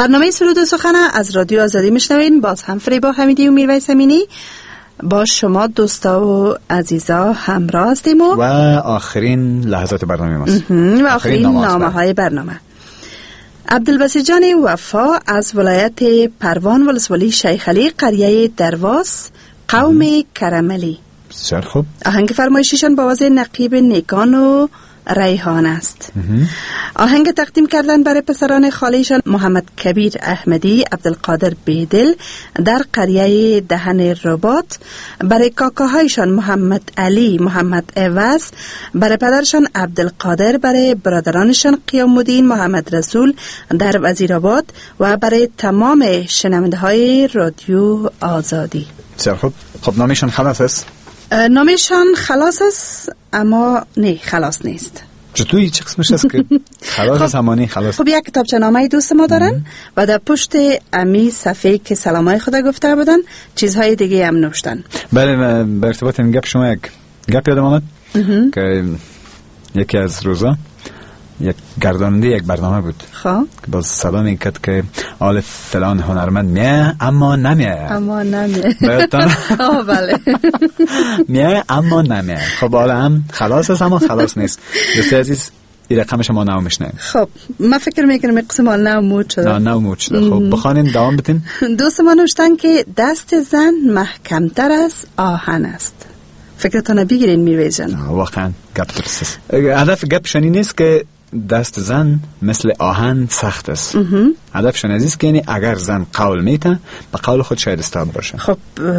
برنامه سرود و سخن از رادیو آزادی میشنوین. باز هم فریبا حمیدی و میرویس امینی با شما دوستا و عزیزا همراه هستیم و, و آخرین لحظات برنامه ماست و آخرین نامه های برنامه. عبدالباسط جان وفا از ولایت پروان ولسوالی شیخ علی قریه درواس قوم کرملی. بسیار خوب. آهنگ فرمایشیشان با وضع نقیب نیکان و ریحان است. آهنگ تقدیم کردن برای پسران خالیشان محمد کبیر احمدی، عبدالقادر بیدل در قریه دهن رباط، برای کاکاهایشان محمد علی، محمد عوض، برای پدرشان عبدالقادر، برای برادرانشان قیام الدین، محمد رسول در وزیرآباد و برای تمام شنونده های رادیو آزادی. بسیار خوب. خب نامشان خلاص است؟ نامشان خلاص است اما نه خلاص نیست. چطوری چه قسمش است که خلاص است همانی خلاص؟ خب یک کتابچه نامه دوست ما دارن و در پشت امی صفحه که سلامای خدا گفته بودن چیزهای دیگه هم نوشتن. بله، به ارتباط این گپ شما یک گپ یادم آمد که یکی از روزا یک گرداننده یک برنامه بود خب که باز صدا میکرد که آل فلان هنرمند میه اما نمیه اما نمیه بایدتان آه بله میه اما نمیه. خب حالا هم خلاص است اما خلاص نیست. دوستی عزیز این رقمش ما نو میشنیم. خب من فکر میکنم این قسم حال نو مود شده. نه نو مود شده. خب بخوانین دوام بتین. دوست ما نوشتن که دست زن محکمتر از آهن است. فکرتانه بگیرین میرویز جان. واقعا گپ درست. هدف گپ شنی نیست که دست زن مثل آهن سخت است. هدفشان عزیز که یعنی اگر زن قول میته به قول خود شاید استاد باشه. خب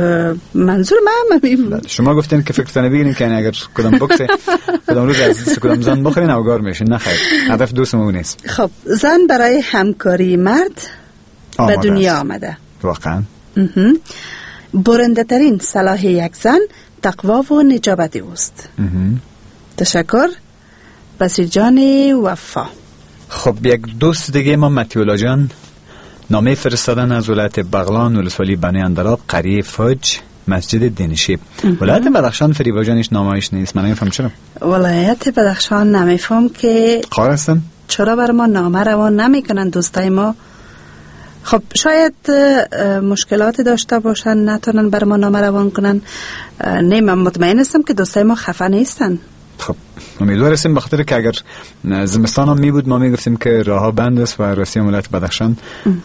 منظور من همین. شما گفتین که فکرتانه بگیرین که اگر کدام بکس کدام روز از کدام زن بخورین اوگار میشین. نه خیر، هدف دوست ما نیست. خب زن برای همکاری مرد به دنیا آمده. واقعا برنده ترین صلاح یک زن تقوا و نجابت اوست. تشکر باسط جان وفا. خب یک دوست دیگه ما متیولا جان نامه فرستادن از ولایت بغلان ولسوالی بنی اندراب قریه فج مسجد دینشی. ولایت بدخشان فریبا جانش نامه‌اش نیست. من نمیفهم چرا ولایت بدخشان نمیفهم که قار هستن چرا بر ما نامه روان نمیکنن دوستای ما. خب شاید مشکلات داشته باشن نتونن بر ما نامه روان کنن. نه من مطمئن هستم که دوستای ما خفه نیستن. خب امیدوار هستیم بخاطر که اگر زمستان هم می بود ما می گفتیم که راه ها بند است و راستی ولایت بدخشان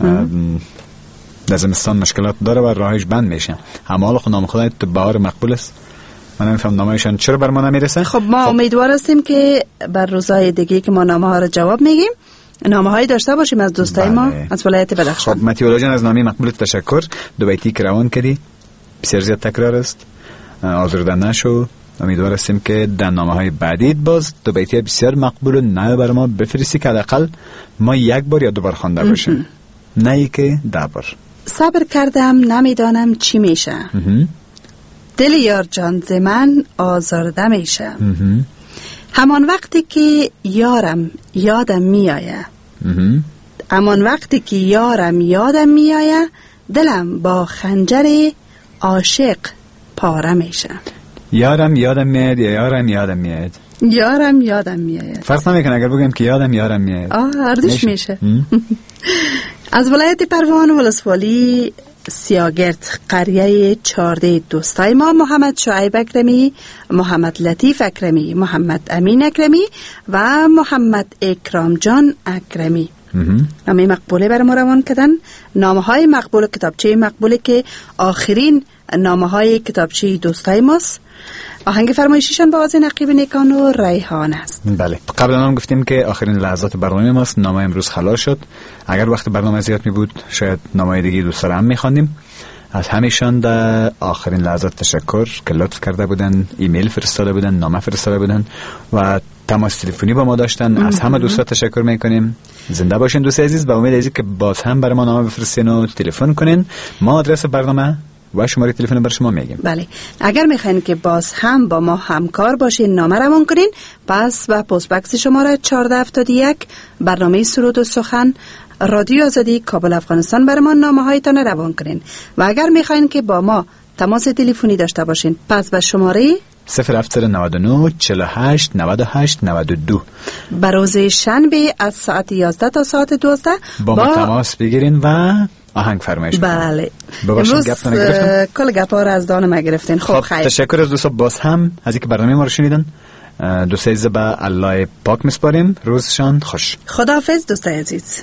در زمستان مشکلات داره و راهش بند میشه. اما حالا خود نام خدای تو بهار مقبول است. من نمیفهم نامه‌شان چرا بر ما نمیرسه. خب ما خب. امیدوار هستیم که بر روزهای دیگه که ما نامه ها رو جواب میگیم نامه هایی داشته باشیم از دوستای ما از ولایت بدخشان. خب متیولا جان از نامه مقبول تشکر. دو بیتی که روان کردی بسیار زیاد تکرار است. آزرده نشو. امیدوار هستیم که در نامه‌های بعدی باز دو بیتی بسیار مقبول و نه برای ما بفرستی که حداقل ما یک بار یا دو بار خوانده باشیم. نه ای که ده بار. صبر کردم نمیدانم چی میشه. دل یار جان ز من آزرده میشه. همان وقتی که یارم یادم میآیه. همان وقتی که یارم یادم میآیه دلم با خنجر عاشق پاره میشه. یارم یادم میاد یا یارم یادم میاد؟ یارم یادم میاد. فرق نمیکنه اگر بگم که یادم یارم میاد. آه اردش میشه. از ولایت پروان ولسوالی سیاگرد قریه چارده دوستای ما محمد شعیب اکرمی، محمد لطیف اکرمی، محمد امین اکرمی و محمد اکرام جان اکرمی نامه مقبوله برای ما روان کردن. نامه های مقبول کتابچه مقبوله که آخرین نامه های کتابچه دوستای ماست. آهنگ فرمایشیشان با وضع نقیب نیکان و ریحان است. بله قبل هم گفتیم که آخرین لحظات برنامه ماست. نامه امروز خلاص شد. اگر وقت برنامه زیاد می بود شاید نامه دیگه دوست هم می خواندیم. از همیشان در آخرین لحظات تشکر که لطف کرده بودن، ایمیل فرستاده بودن، نامه فرستاده بودن و تماس تلفنی با ما داشتن. از همه دوستا تشکر میکنیم. زنده باشین دوست عزیز. با امید عزیز که باز هم برای ما نامه بفرستین و تلفن کنین. ما آدرس برنامه و شماره تلفن بر شما میگیم. بله اگر میخواین که باز هم با ما همکار باشین نامه روان کنین پس به پست بکس شماره چهارده هفتاد و یک برنامه سرود و سخن رادیو آزادی کابل افغانستان برای ما نامه هایتان روان کنین. و اگر میخواین که با ما تماس تلفنی داشته باشین پس به شماره صفر هفت نود و نه چهل و هشت نود و هشت نود و دو. بروز شنبه از ساعت یازده تا ساعت دوازده با, با... تماس بگیرین و آهنگ فرمایش کنین. بله. امروز کل گپا را از دان ما گرفتین. خب خیر. تشکر از دوستان باز هم از اینکه برنامه ما رو شنیدن. دوستای عزیز به الله پاک میسپاریم. روزشان خوش. خداحافظ دوستای عزیز.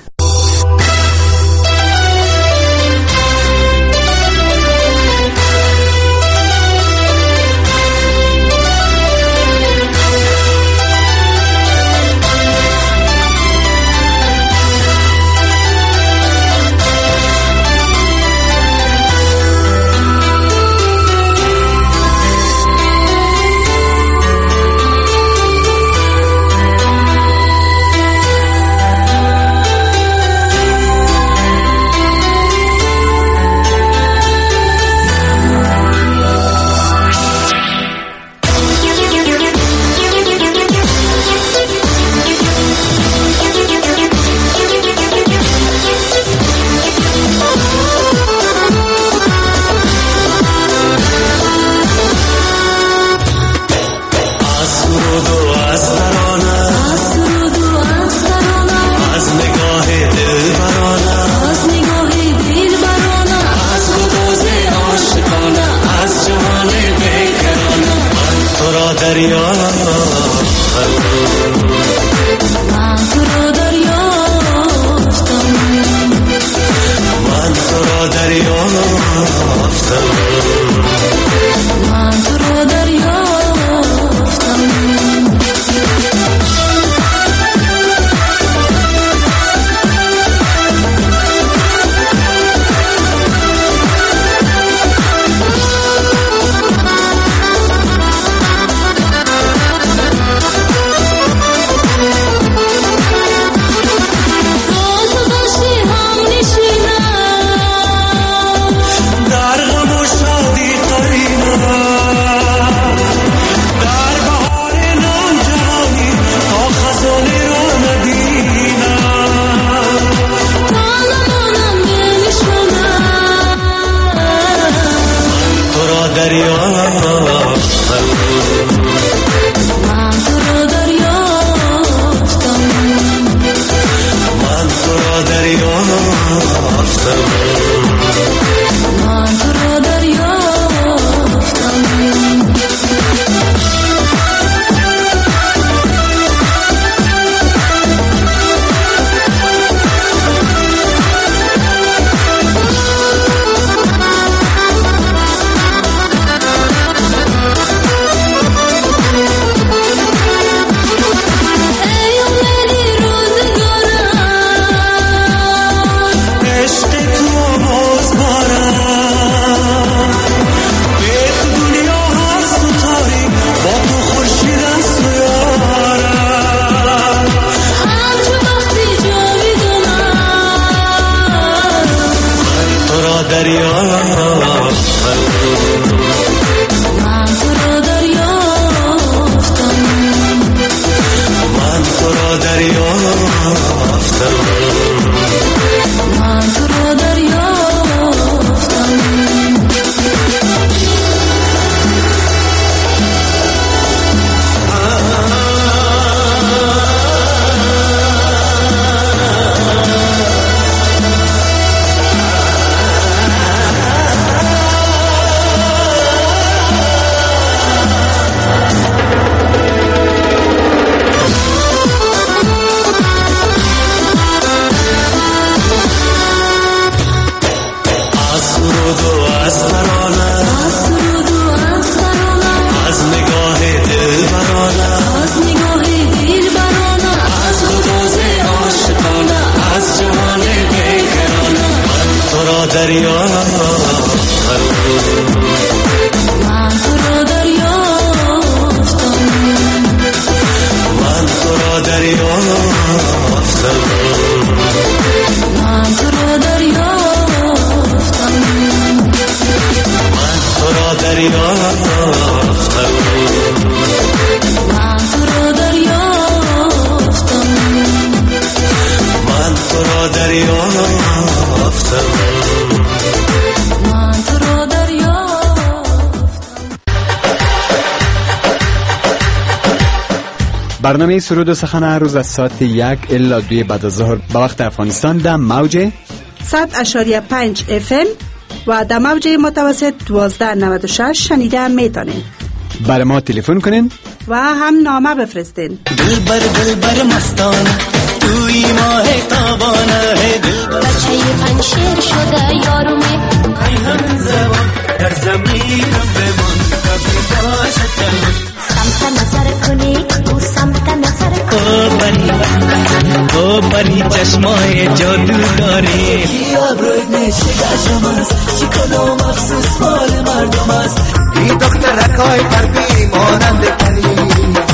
برنامه سرود و سخن هر روز از ساعت یک الا دوی بعد از ظهر به وقت افغانستان در موج صد اشاریه پنج اف ام و در موج متوسط دوازده نود و شش شنیده میتونین. برای ما تلفن کنین و هم نامه بفرستین. دل بر دل بر مستانه توی ماه تابانه ہے دل بر بچه پنشیر شده یارومه ای همین زبان در زمین بمون کبھی باشد تنون سمت نظر کنی تو سمت نظر کنی او بری او بری چشمای جادو داری آبروی نشده شماست شکل و مخصوص مال مردم است این دخترکای قلبی مانند کنی